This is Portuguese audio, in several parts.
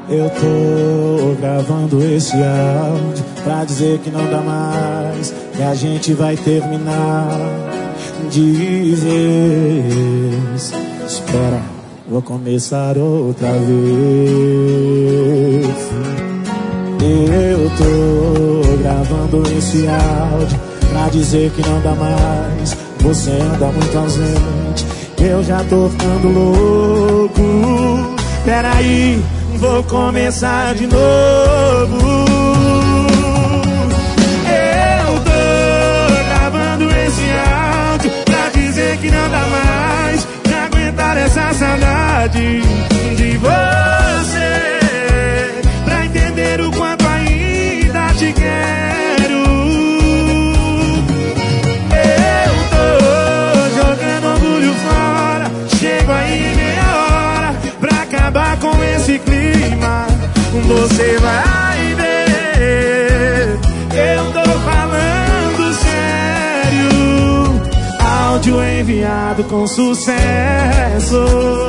Eu tô gravando esse áudio pra dizer que não dá mais, que a gente vai terminar de vez. Espera, vou começar outra vez. Eu tô gravando esse áudio pra dizer que não dá mais, você anda muito ausente, eu já tô ficando louco. Peraí, vou começar de novo. Eu tô gravando esse áudio pra dizer que não dá mais pra aguentar essa saudade de você, pra entender o quanto ainda te quero. Eu tô jogando orgulho fora, chego aí em meia hora pra acabar com esse clima. Você vai ver, eu tô falando sério. Áudio enviado com sucesso.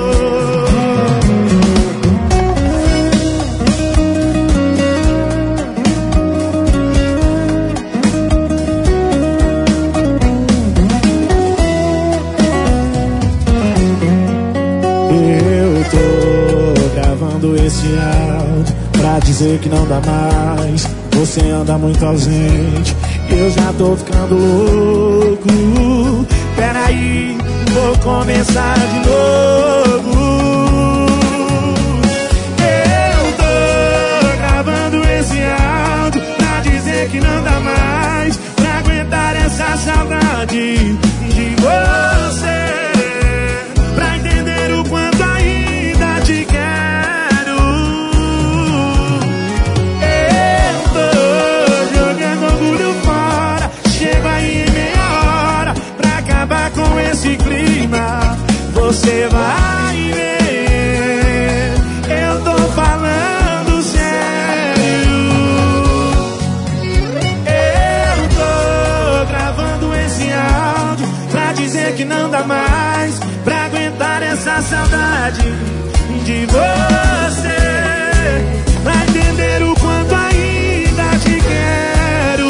Eu tô gravando esse áudio pra dizer que não dá mais, você anda muito ausente, eu já tô ficando louco. Peraí, vou começar de novo. Eu tô gravando esse áudio pra dizer que não dá mais pra aguentar essa saudade de você, pra entender o quanto ainda te quero. Eu tô jogando orgulho fora, chego aí em meia hora pra acabar com esse clima. Você vai ver, eu tô falando sério. Eu tô gravando esse áudio pra dizer que não dá mais pra aguentar essa saudade de você, pra entender o quanto ainda te quero.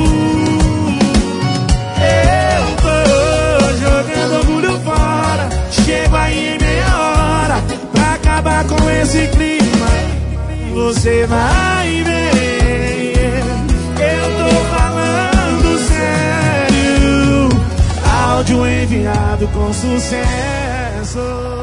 Eu tô jogando orgulho fora, chego aí em meia hora pra acabar com esse clima. Você vai ver, eu tô falando sério. Áudio enviado com sucesso.